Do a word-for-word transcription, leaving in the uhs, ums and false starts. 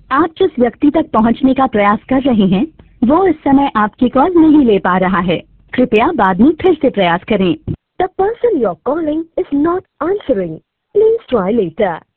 आप जिस व्यक्ति तक पहुंचने का प्रयास कर रहे हैं वो इस समय आपकी कॉल नहीं ले पा रहा है। कृपया बाद में फिर से प्रयास करें। The person you're calling is not answering. Please try later.